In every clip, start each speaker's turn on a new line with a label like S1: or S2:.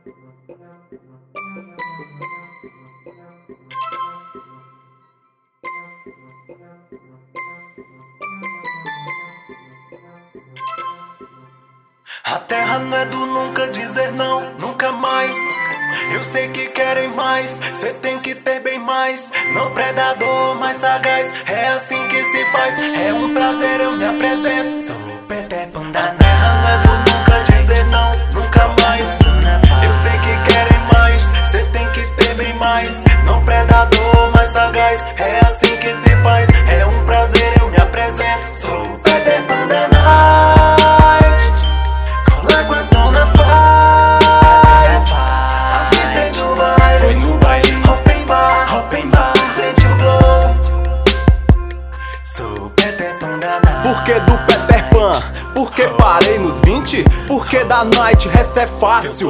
S1: A terra não é do nunca dizer não, nunca mais. Eu sei que querem mais, cê tem que ter bem mais. Não predador, mas sagaz, é assim que se faz. É um prazer, eu me apresento, sou o Peter Pan da terra. Não é do nunca dizer não, nunca mais. Eu sei que querem mais, cê tem que ter bem mais. Não predador, mas sagaz, é assim que se faz. É um prazer, eu me apresento, sou o Peter Pan da night. Cola com as dona fight. A festa é no baile, foi no baile. Open bar, sente o glow. Sou o Peter Pan da night.
S2: Por que do Peter Pan? Porque parei nos 20? Porque da night essa é fácil.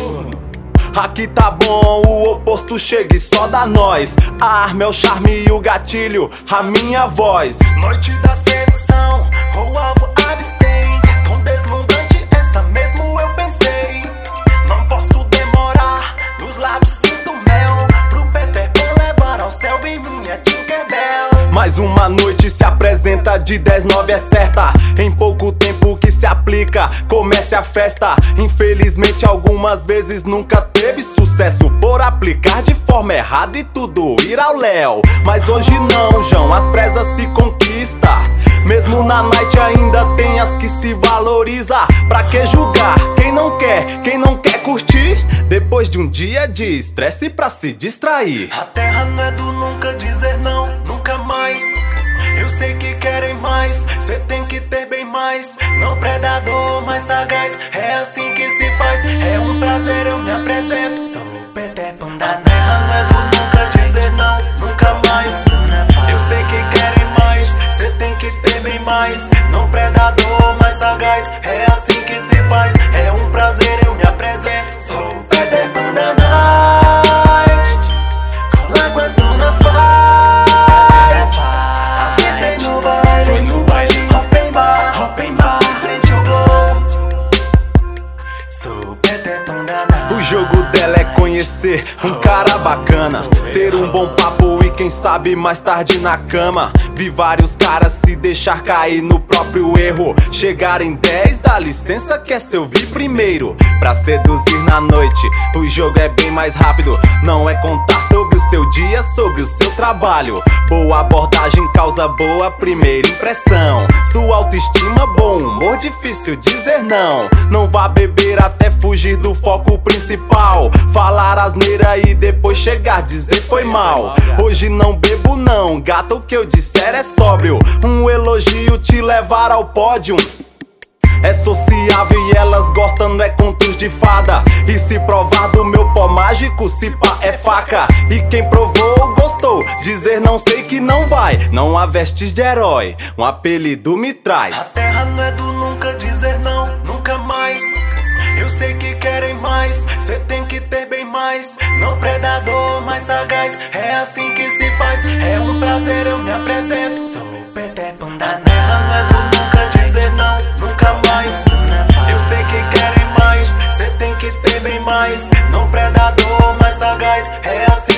S2: Aqui tá bom, o oposto chega e só dá nós. A arma é o charme e o gatilho, a minha voz.
S1: Noite da sedução, o alvo abstém. Tão deslumbrante, essa mesmo eu pensei. Não posso demorar, nos lábios sinto mel. Pro Peter Pan levar ao céu, vem minha Tinkerbell.
S2: Mais uma noite se apresenta, de 10-9 é certa. Em pouco tempo que se aplica, comece a festa. Infelizmente algumas vezes nunca teve sucesso por aplicar de forma errada e tudo ir ao léu. Mas hoje não, João, as presas se conquista. Mesmo na night ainda tem as que se valoriza. Pra que julgar quem não quer curtir? Depois de um dia de estresse pra se distrair.
S1: A terra não é do nunca dizer não, nunca mais. Eu sei que querem mais, cê tem que ter bem mais. Não predador, mas sagaz, é assim que se faz. É um prazer, eu me apresento, sou o Peter Pan da night. A terra não é do nunca dizer não, nunca mais. Eu sei que querem mais, cê tem que ter bem mais. Não predador, mas sagaz, é assim que se faz. É um prazer, eu me apresento, sou o Peter Pan da night. Cola com as dona fight. A festa é no baile, foi no baile. Open bar, sente o glow. Sou o Peter Pan da night.
S2: O jogo dela é conhecer um cara bacana, ter um bom papo e quem sabe mais tarde na cama. Vi vários caras se deixar cair no próprio erro. Chegar em 10, dá licença, quer se ouvir primeiro. Pra seduzir na noite, o jogo é bem mais rápido. Não é contar sobre o seu dia, sobre o seu trabalho. Boa abordagem causa boa primeira impressão. Sua autoestima, bom humor, difícil dizer não. Não vá beber até fugir do foco principal. Falar asneira e depois chegar dizer foi mal. Hoje não bebo não, gata, o que eu disser é sóbrio. Um elogio te levar ao pódio. É sociável e elas gostam, não é contos de fada. E se provar do meu pó mágico, se pá é faca. E quem provou, gostou. Dizer não sei que não vai. Não há vestes de herói, um apelido me
S1: A
S2: traz.
S1: terra não é do nunca dizer não, nunca mais. Eu sei que querem mais, cê tem que ter bem mais. Não predador, mas sagaz, é assim que se faz. É um prazer, eu me apresento, sou o Peter Pan da night. A terra não é do nunca dizer não, nunca mais. Eu sei que querem mais, cê tem que ter bem mais. Não predador, mas sagaz, é assim